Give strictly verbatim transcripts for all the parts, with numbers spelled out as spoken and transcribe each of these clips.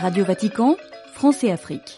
Radio Vatican, France et Afrique.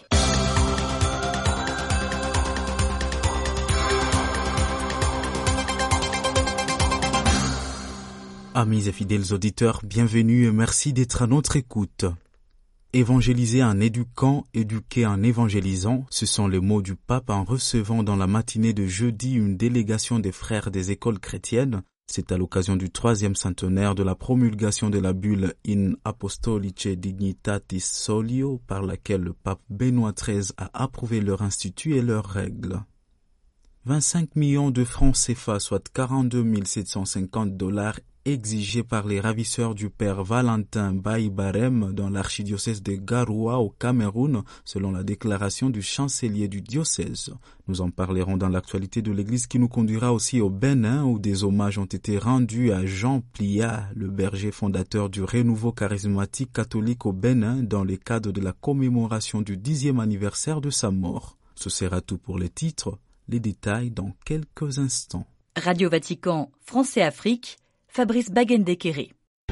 Amis et fidèles auditeurs, bienvenue et merci d'être à notre écoute. Évangéliser en éduquant, éduquer en évangélisant, ce sont les mots du pape en recevant dans la matinée de jeudi une délégation des frères des écoles chrétiennes. C'est à l'occasion du troisième centenaire de la promulgation de la bulle In Apostolice Dignitatis Solio, par laquelle le pape Benoît treize a approuvé leur institut et leurs règles. vingt-cinq millions de francs C F A, soit quarante-deux mille sept cent cinquante dollars, exigés par les ravisseurs du père Valentin Baïbarem dans l'archidiocèse de Garoua au Cameroun, selon la déclaration du chancelier du diocèse. Nous en parlerons dans l'actualité de l'Église qui nous conduira aussi au Bénin, où des hommages ont été rendus à Jean Plia, le berger fondateur du renouveau charismatique catholique au Bénin, dans le cadre de la commémoration du dixième anniversaire de sa mort. Ce sera tout pour les titres, les détails dans quelques instants. Radio Vatican, France et Afrique, Fabrice Bagendekere.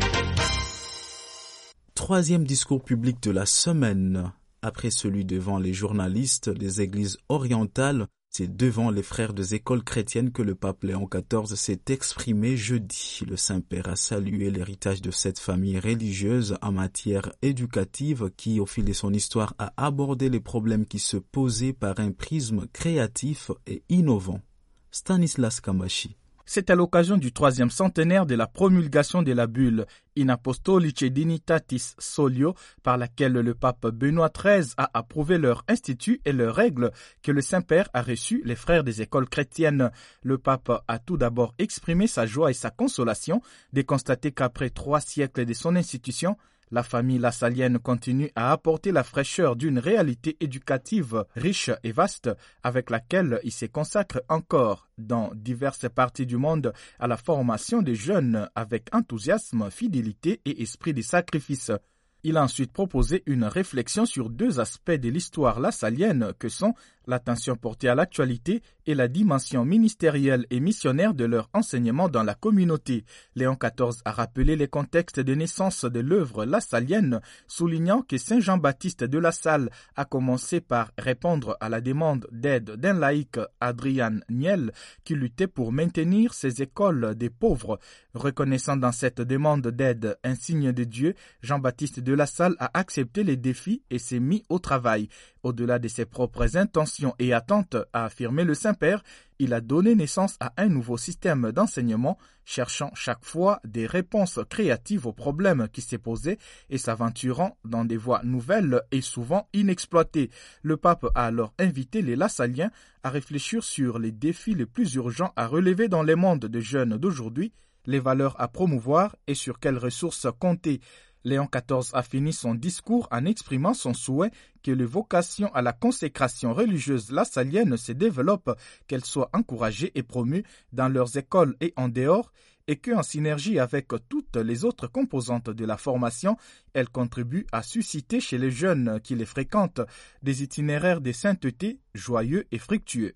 Troisième discours public de la semaine. Après celui devant les journalistes des églises orientales, c'est devant les frères des écoles chrétiennes que le pape Léon quatorze s'est exprimé jeudi. Le Saint-Père a salué l'héritage de cette famille religieuse en matière éducative qui, au fil de son histoire, a abordé les problèmes qui se posaient par un prisme créatif et innovant. Stanislas Kambashi. C'est à l'occasion du troisième centenaire de la promulgation de la bulle In Apostolice Dignitatis Solio, par laquelle le pape Benoît treize a approuvé leur institut et leurs règles, que le Saint-Père a reçu les frères des écoles chrétiennes. Le pape a tout d'abord exprimé sa joie et sa consolation de constater qu'après trois siècles de son institution, la famille lassalienne continue à apporter la fraîcheur d'une réalité éducative riche et vaste avec laquelle il se consacre encore dans diverses parties du monde à la formation des jeunes avec enthousiasme, fidélité et esprit de sacrifice. Il a ensuite proposé une réflexion sur deux aspects de l'histoire lassalienne que sont l'attention portée à l'actualité et la dimension ministérielle et missionnaire de leur enseignement dans la communauté. Léon quatorze a rappelé les contextes de naissance de l'œuvre lassalienne, soulignant que Saint Jean-Baptiste de La Salle a commencé par répondre à la demande d'aide d'un laïc, Adrien Niel, qui luttait pour maintenir ses écoles des pauvres. Reconnaissant dans cette demande d'aide un signe de Dieu, Jean-Baptiste de La Salle a accepté les défis et s'est mis au travail. Au-delà de ses propres intentions et attentes, a affirmé le Saint-Père, il a donné naissance à un nouveau système d'enseignement, cherchant chaque fois des réponses créatives aux problèmes qui s'est posés et s'aventurant dans des voies nouvelles et souvent inexploitées. Le pape a alors invité les Lassaliens à réfléchir sur les défis les plus urgents à relever dans les mondes des jeunes d'aujourd'hui, les valeurs à promouvoir et sur quelles ressources compter. Léon quatorze a fini son discours en exprimant son souhait que les vocations à la consécration religieuse lassalienne se développent, qu'elles soient encouragées et promues dans leurs écoles et en dehors, et qu'en synergie avec toutes les autres composantes de la formation, elles contribuent à susciter chez les jeunes qui les fréquentent des itinéraires de sainteté joyeux et fructueux.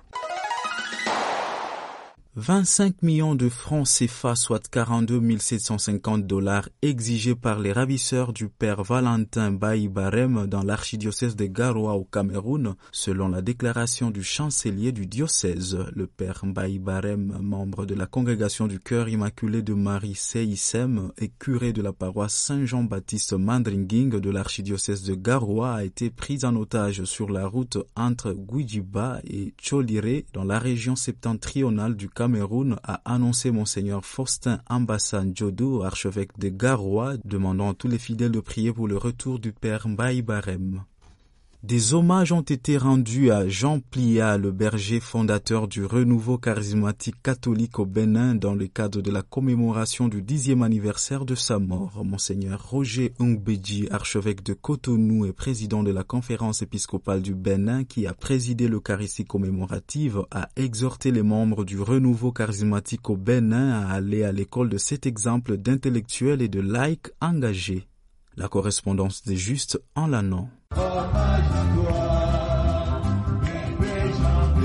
vingt-cinq millions de francs C F A, soit quarante-deux mille sept cent cinquante dollars, exigés par les ravisseurs du père Valentin Baïbarem dans l'archidiocèse de Garoua au Cameroun, selon la déclaration du chancelier du diocèse. Le père Baïbarem, membre de la congrégation du Cœur Immaculé de Marie C I S E M et curé de la paroisse Saint-Jean-Baptiste Mandringing de l'archidiocèse de Garoua, a été pris en otage sur la route entre Guidjiba et Tcholiré dans la région septentrionale du Cameroun, a annoncé Monseigneur Faustin Ambassan Djodo, archevêque de Garoua, demandant à tous les fidèles de prier pour le retour du père Baïbarem. Des hommages ont été rendus à Jean Plia, le berger fondateur du renouveau charismatique catholique au Bénin, dans le cadre de la commémoration du dixième anniversaire de sa mort. Monseigneur Roger Ngbeji, archevêque de Cotonou et président de la conférence épiscopale du Bénin, qui a présidé l'Eucharistie commémorative, a exhorté les membres du renouveau charismatique au Bénin à aller à l'école de cet exemple d'intellectuels et de laïcs engagés. La correspondance des Justes en Lannon.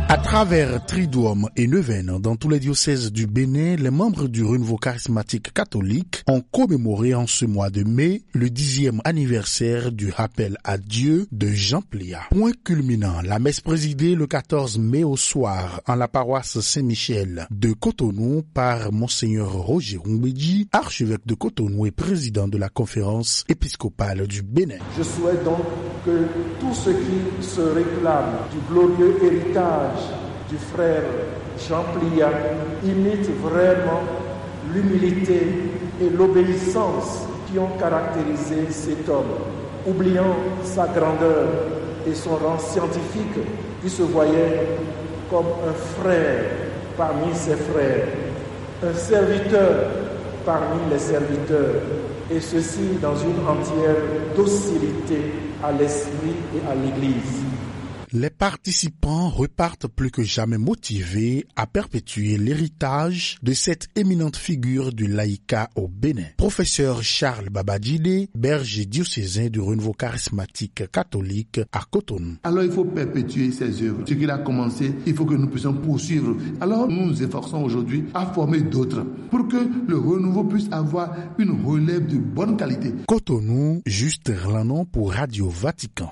À travers Triduum et Neuvaine, dans tous les diocèses du Bénin, les membres du Renouveau charismatique catholique ont commémoré en ce mois de mai le dixième anniversaire du rappel à Dieu de Jean Plia. Point culminant, la messe présidée le quatorze mai au soir en la paroisse Saint-Michel de Cotonou par Monseigneur Roger Rumbedji, archevêque de Cotonou et président de la conférence épiscopale du Bénin. Je souhaite donc que tous ceux qui se réclament du glorieux héritage du frère Jean Plia imitent vraiment l'humilité et l'obéissance qui ont caractérisé cet homme, oubliant sa grandeur et son rang scientifique, qui se voyait comme un frère parmi ses frères, un serviteur parmi les serviteurs, et ceci dans une entière docilité à l'esprit et à l'Église. Les participants repartent plus que jamais motivés à perpétuer l'héritage de cette éminente figure du laïcat au Bénin. Professeur Charles Babadjide, berger diocésain du Renouveau charismatique catholique à Cotonou. Alors il faut perpétuer ses œuvres. Ce qu'il a commencé, il faut que nous puissions poursuivre. Alors nous nous efforçons aujourd'hui à former d'autres pour que le renouveau puisse avoir une relève de bonne qualité. Cotonou, Juste Erlanon pour Radio Vatican.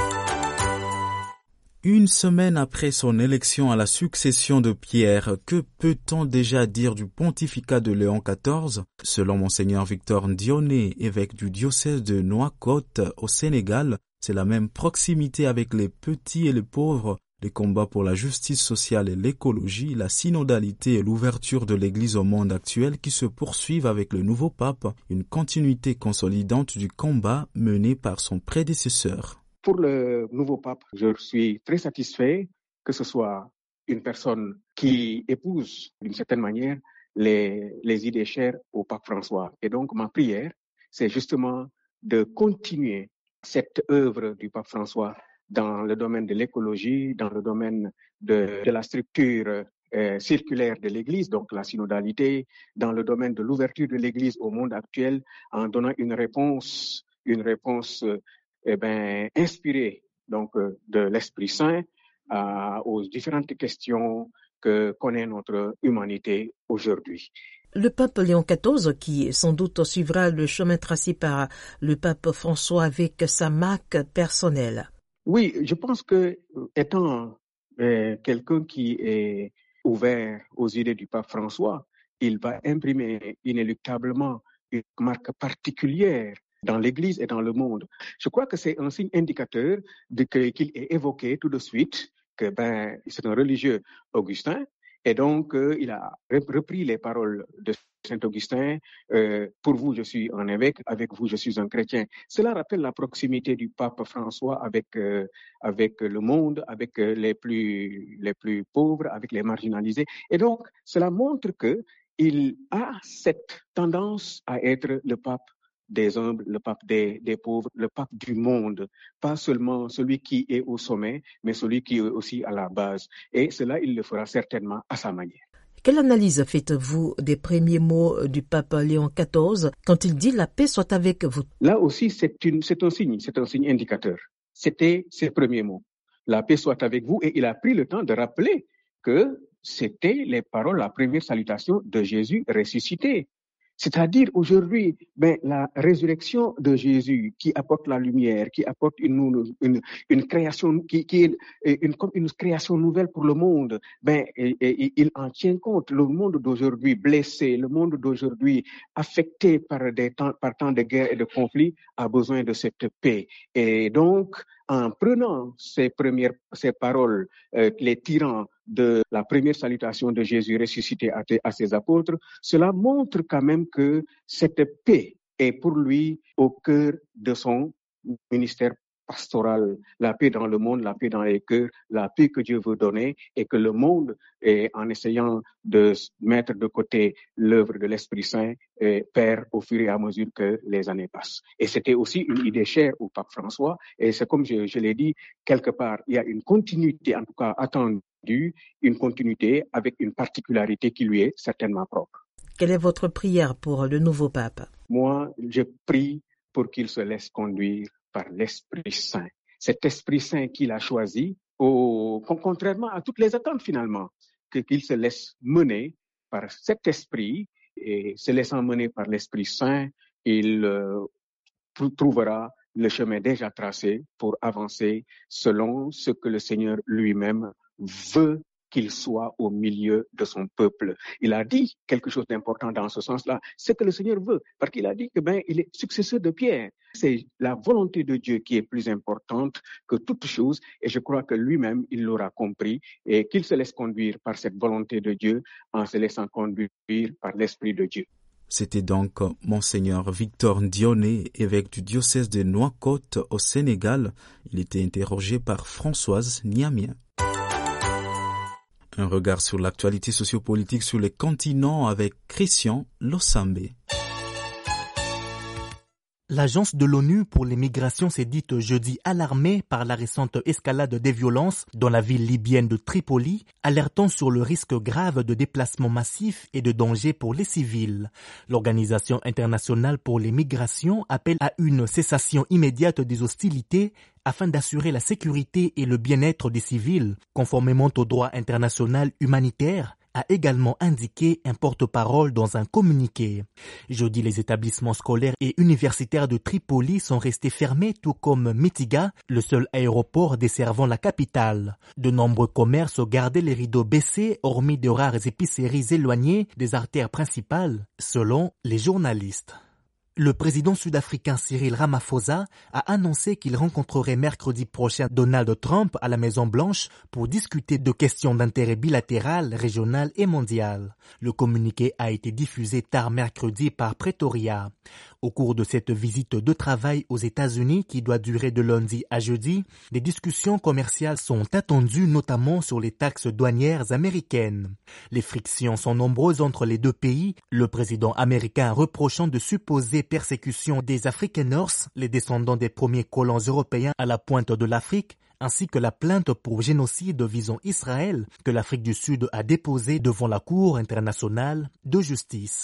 Une semaine après son élection à la succession de Pierre, que peut-on déjà dire du pontificat de Léon quatorze? Selon Monseigneur Victor Ndioné, évêque du diocèse de Nouakchott au Sénégal, c'est la même proximité avec les petits et les pauvres, les combats pour la justice sociale et l'écologie, la synodalité et l'ouverture de l'Église au monde actuel qui se poursuivent avec le nouveau pape, une continuité consolidante du combat mené par son prédécesseur. Pour le nouveau pape, je suis très satisfait que ce soit une personne qui épouse d'une certaine manière les, les idées chères au pape François. Et donc ma prière, c'est justement de continuer cette œuvre du pape François dans le domaine de l'écologie, dans le domaine de, de la structure euh, circulaire de l'Église, donc la synodalité, dans le domaine de l'ouverture de l'Église au monde actuel, en donnant une réponse, une réponse euh, eh ben, inspiré donc euh, de l'Esprit Saint euh, aux différentes questions que connaît notre humanité aujourd'hui. Le pape Léon quatorze, qui sans doute suivra le chemin tracé par le pape François avec sa marque personnelle. Oui, je pense que étant euh, quelqu'un qui est ouvert aux idées du pape François, il va imprimer inéluctablement une marque particulière dans l'Église et dans le monde. Je crois que c'est un signe indicateur de que, qu'il est évoqué tout de suite que ben c'est un religieux Augustin et donc euh, il a repris les paroles de Saint Augustin. Euh, pour vous je suis un évêque, avec vous je suis un chrétien. Cela rappelle la proximité du pape François avec euh, avec le monde, avec euh, les plus les plus pauvres, avec les marginalisés. Et donc cela montre que il a cette tendance à être le pape des humbles, le pape des, des pauvres, le pape du monde, pas seulement celui qui est au sommet, mais celui qui est aussi à la base. Et cela, il le fera certainement à sa manière. Quelle analyse faites-vous des premiers mots du pape Léon quatorze quand il dit « la paix soit avec vous » ? Là aussi, c'est, une, c'est un signe, c'est un signe indicateur. C'était ses premiers mots. La paix soit avec vous. Et il a pris le temps de rappeler que c'était les paroles, la première salutation de Jésus ressuscité. C'est-à-dire aujourd'hui, ben, la résurrection de Jésus qui apporte la lumière, qui apporte une, une, une création, qui, qui est une, une création nouvelle pour le monde, ben, et, et, il en tient compte. Le monde d'aujourd'hui blessé, le monde d'aujourd'hui affecté par des temps, par tant de guerres et de conflits a besoin de cette paix. Et donc, en prenant ces premières, ces paroles, euh, les tirant de la première salutation de Jésus ressuscité à, à ses apôtres, cela montre quand même que cette paix est pour lui au cœur de son ministère pastoral. La paix dans le monde, la paix dans les cœurs, la paix que Dieu veut donner et que le monde, et en essayant de mettre de côté l'œuvre de l'Esprit Saint, et perd au fur et à mesure que les années passent. Et c'était aussi une idée chère au pape François. Et c'est comme je, je l'ai dit, quelque part, il y a une continuité, en tout cas attendue, une continuité avec une particularité qui lui est certainement propre. Quelle est votre prière pour le nouveau pape ? Moi, je prie pour qu'il se laisse conduire par l'Esprit Saint. Cet Esprit Saint qu'il a choisi au, contrairement à toutes les attentes finalement, que, qu'il se laisse mener par cet esprit, et se laissant mener par l'Esprit Saint, il euh, trouvera le chemin déjà tracé pour avancer selon ce que le Seigneur lui-même veut qu'il soit au milieu de son peuple. Il a dit quelque chose d'important dans ce sens-là, ce que le Seigneur veut, parce qu'il a dit que ben il est successeur de Pierre. C'est la volonté de Dieu qui est plus importante que toute chose, et je crois que lui-même, il l'aura compris, et qu'il se laisse conduire par cette volonté de Dieu en se laissant conduire par l'Esprit de Dieu. C'était donc Monseigneur Victor Ndioné, évêque du diocèse de Nouakchott au Sénégal. Il était interrogé par Françoise Niamien. Un regard sur l'actualité sociopolitique sur les continents avec Christian Lossambé. L'agence de l'ONU pour les migrations s'est dite jeudi alarmée par la récente escalade des violences dans la ville libyenne de Tripoli, alertant sur le risque grave de déplacement massif et de danger pour les civils. L'Organisation internationale pour les migrations appelle à une cessation immédiate des hostilités afin d'assurer la sécurité et le bien-être des civils, conformément au droit international humanitaire, a également indiqué un porte-parole dans un communiqué. Jeudi, les établissements scolaires et universitaires de Tripoli sont restés fermés, tout comme Mitiga, le seul aéroport desservant la capitale. De nombreux commerces gardaient les rideaux baissés, hormis de rares épiceries éloignées des artères principales, selon les journalistes. Le président sud-africain Cyril Ramaphosa a annoncé qu'il rencontrerait mercredi prochain Donald Trump à la Maison-Blanche pour discuter de questions d'intérêt bilatéral, régional et mondial. Le communiqué a été diffusé tard mercredi par Pretoria. Au cours de cette visite de travail aux États-Unis qui doit durer de lundi à jeudi, des discussions commerciales sont attendues notamment sur les taxes douanières américaines. Les frictions sont nombreuses entre les deux pays, le président américain reprochant de supposer persécution des Afrikaners, les descendants des premiers colons européens à la pointe de l'Afrique, ainsi que la plainte pour génocide visant Israël que l'Afrique du Sud a déposée devant la Cour internationale de justice.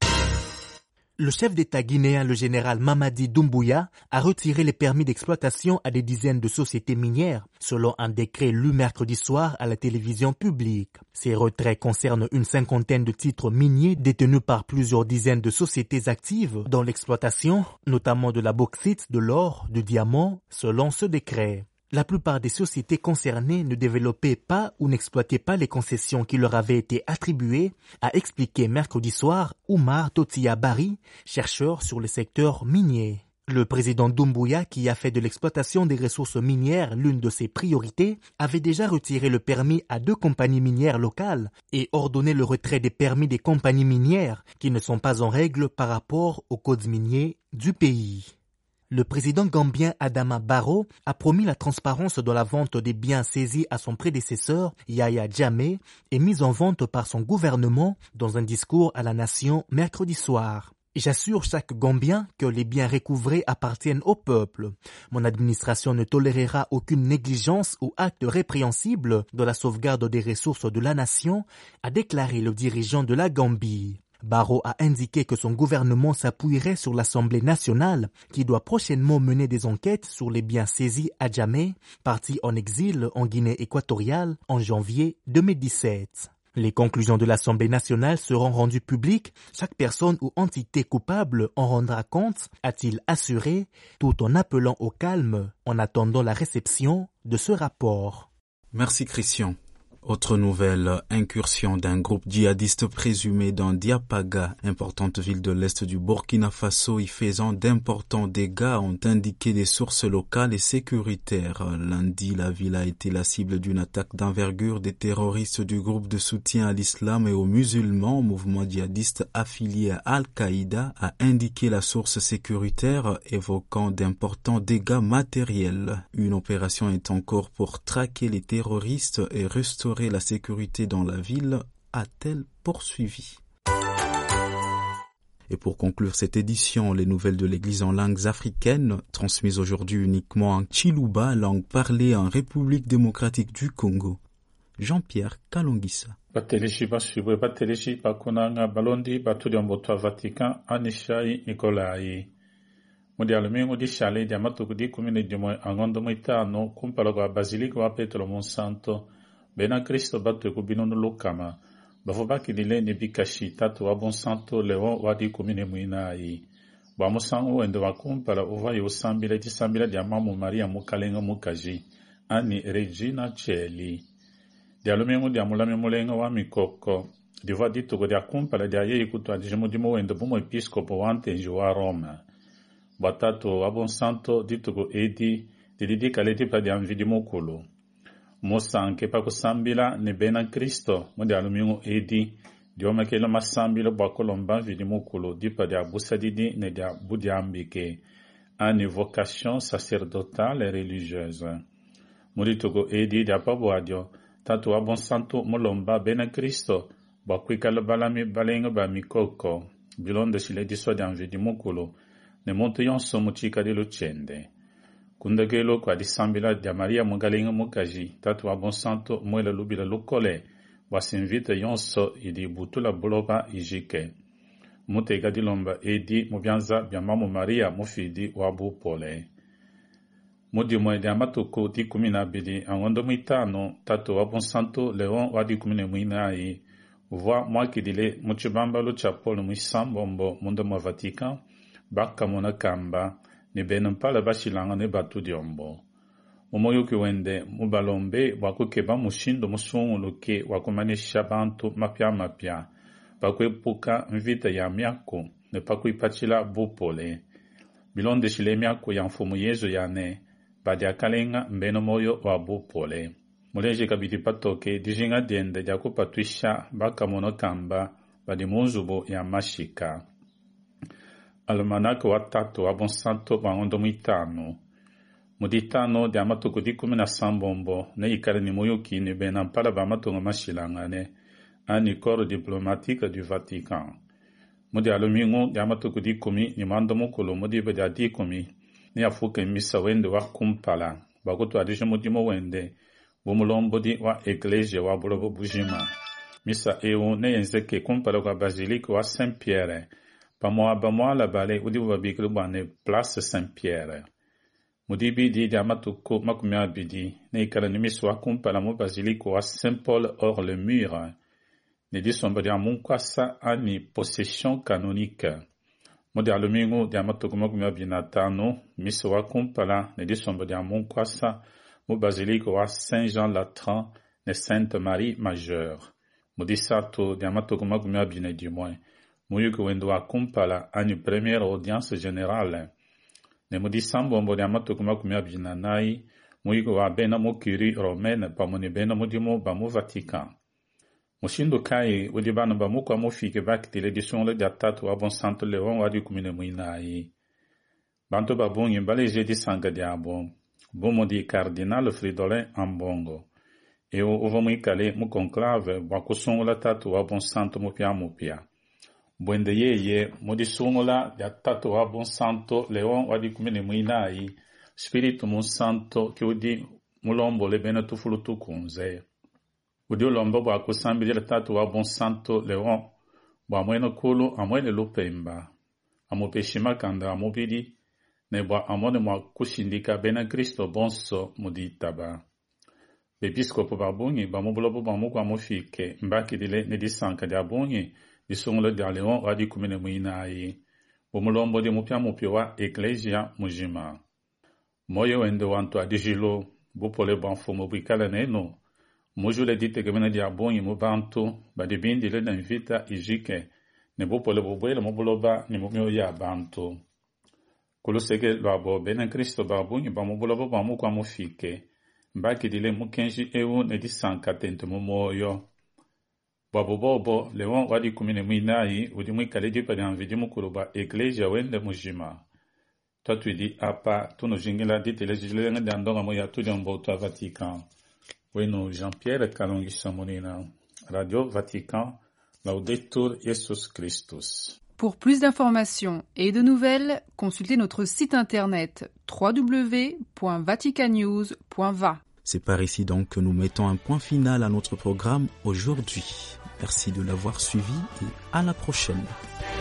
Le chef d'État guinéen, le général Mamadi Doumbouya, a retiré les permis d'exploitation à des dizaines de sociétés minières, selon un décret lu mercredi soir à la télévision publique. Ces retraits concernent une cinquantaine de titres miniers détenus par plusieurs dizaines de sociétés actives dans l'exploitation, notamment de la bauxite, de l'or, du diamant, selon ce décret. La plupart des sociétés concernées ne développaient pas ou n'exploitaient pas les concessions qui leur avaient été attribuées, a expliqué mercredi soir Oumar Totia Bari, chercheur sur le secteur minier. Le président Doumbouya, qui a fait de l'exploitation des ressources minières l'une de ses priorités, avait déjà retiré le permis à deux compagnies minières locales et ordonné le retrait des permis des compagnies minières qui ne sont pas en règle par rapport aux codes miniers du pays. Le président gambien Adama Barrow a promis la transparence dans la vente des biens saisis à son prédécesseur, Yahya Jammeh, et mis en vente par son gouvernement dans un discours à la nation mercredi soir. J'assure chaque Gambien que les biens recouvrés appartiennent au peuple. Mon administration ne tolérera aucune négligence ou acte répréhensible de la sauvegarde des ressources de la nation, a déclaré le dirigeant de la Gambie. Barrow a indiqué que son gouvernement s'appuierait sur l'Assemblée nationale qui doit prochainement mener des enquêtes sur les biens saisis à Jammeh, parti en exil en Guinée équatoriale en janvier deux mille dix-sept. Les conclusions de l'Assemblée nationale seront rendues publiques. Chaque personne ou entité coupable en rendra compte, a-t-il assuré, tout en appelant au calme en attendant la réception de ce rapport. Merci Christian. Autre nouvelle, incursion d'un groupe djihadiste présumé dans Diapaga, importante ville de l'est du Burkina Faso, y faisant d'importants dégâts, ont indiqué des sources locales et sécuritaires. Lundi, la ville a été la cible d'une attaque d'envergure des terroristes du groupe de soutien à l'islam et aux musulmans, mouvement djihadiste affilié à Al-Qaïda, a indiqué la source sécuritaire, évoquant d'importants dégâts matériels. Une opération est en cours pour traquer les terroristes et restaurer la sécurité dans la ville, a-t-elle poursuivi. Et pour conclure cette édition, les nouvelles de l'Église en langues africaines, transmises aujourd'hui uniquement en Chiluba, langue parlée en République démocratique du Congo. Jean-Pierre Kalongisa. Batelishi bashibwe batelishi bakunanga balondi baturi mboto Vatican Anishai Nikolai. Mudi alumingo di shale di amato di kumine di mo angondo moitano kumpalo kwa basilico wa Petro Monsanto bena Cristo battu kubino no lukama bafobaki di le ne bikashi tatu wa Monsanto leon wa di kumine muina ai ba mosango endo wa kumpala uva yo sambile di sambile di amamu Maria mukalenga mukaji ani Regina Celi di alumingo di amulame mulenga wa mikoko di va dito ko di akumpala di aye kutwa di jemo di mo endo bumo episcopo wante njua Roma Batato abon santo dito ko edi di didi kaleti pa di anvi di mokolo. Mosa anche pa ko sambila ne bena Cristo mo di alumingo edi di ome ke lo masambilo ba ko lomba vi di mokolo di pa di abusa didi ne di abudi ambike ani vocation sacerdotale e religieuse. Mo dito ko edi di apabo adio tato abon santo mo lomba bena Cristo ba qui kalabalami balenga ba mikoko bilonde si le di so di anvi di mokolo ne monto yon somo chika di lucende. Kundagelo kwa di sambila di Maria Mugalinga Mukaji, tatu abon santo mwela lubila lukole, wasinvita yon so idi butula buloba ijike. Mute gadi lomba edi mubianza biamamu Maria mufidi wabu pole. Mudi mwe di amatuko di kumina bidi angondo mitano, tatu abon santo leon wadi kumine mwina ai, uva mwaki dile muchibamba luchapolo mwisambombo mundo mwa Vatican, baka mona kamba ne benan pala bashilanga ne batu diombo momoyo ki wende mubalombe wako keba mushindo musungu luke wako manisha bantu mapya mapya bakwe puka mvita ya miako ne pakwe pachila bupole bilonde shile miako ya mfumu yezo yane badi akalenga mbeno moyo wa bupole muleje kabiti patoke dijinga dende jako patwisha baka mona kamba badi munzubo ya mashika Almanako wa tatu abon santo bangondo mitano. Muditano di amato kudi kume na sambombo ne ikare ni moyoki ne benan pala ba amato ngomashilangane ani corps diplomatique du Vatican. Mudi alumingo di amato kudi kumi ni mando mokolo mudi bedi adi kumi ni afuke misa wende wa kumpala bagoto adisho mudi mo wende bumulombo di wa ecclesia wa bulobo bujima. Misa eo ne yenzeke kumpala kwa basilique wa Saint-Pierre Pamoa bamoa la bale udi wabiklu bane place Saint-Pierre. Mudibi di di amatuko makumia bidi ne ikala nimiswa kumpala mo basilico wa Saint-Paul hors le mur. Ne di somba di amunkwasa ani possession canonique. Modi alumingo di amatuko makumia binatano miswa kumpala ne di somba di amunkwasa mo basilico wa Saint-Jean Latran ne Sainte Marie Majeure. Modi sato di amatuko makumia bine du moins. Muyuko wendo a kumpala ani première audience générale. Ne mudi sambo mbo ya matu kuma kumia binanai, muyuko wa bena mo curie romaine pa moni bena mudi mo ba mo Vatican. Mushindo kai udi bana ba mo kwa mo fike bakti l'édition le datatu wa bon santo leon wa di kumine muinai. Banto ba bongi mbale je di sanga diabo. Bon modi cardinal Fridolin Ambongo. E o ovo mo ikale mo conclave wa kusongo la tatu wa bon santo mo pia mo pia. Bwende yeye modi sungola ya tatu wa bon santo leon wadi kumene muinai spiritu mon santo ki udi mulombo le bena tufulu tukunze udi ulombo bwa kusambi ya tatu wa bon santo leon bwa mweno kulu amwene lupemba amupeshima kanda amubidi ne bwa amone mwa kushindika bena Kristo bonso mudi taba bepiskopo babungi bamubulobo bamukwa mufike mbaki dile ne disanka dia bungi disongolo dia leon wadi kumene muinai bomulombo de mupya mupyo wa ecclesia mujima moyo wende wanto adijilo bupole banfumo bikala neno mujule dite gemena dia bonyi mubantu badibindi le invita ijike ne bupole bobwele mubuloba ni mumyo ya bantu kulosege lwabo bena Kristo babunyi bamubulobo bamukwa mufike mbaki dile mukenji ewu ne disanka tente mumoyo Babo bobo leon wadi kumine muinai udi mwikale di padi anvidi mukuruba ecclesia wende mujima. Toi tu di apa tuno jingila di telejilenga di andonga moya tu di amboto a Vatican. Weno Jean-Pierre Kalongi Samonina. Radio Vatican. Laudetur Jesus Christus. Pour plus d'informations et de nouvelles, consultez notre site internet w w w point vatican news point v a. C'est par ici donc que nous mettons un point final à notre programme aujourd'hui. Merci de l'avoir suivi et à la prochaine.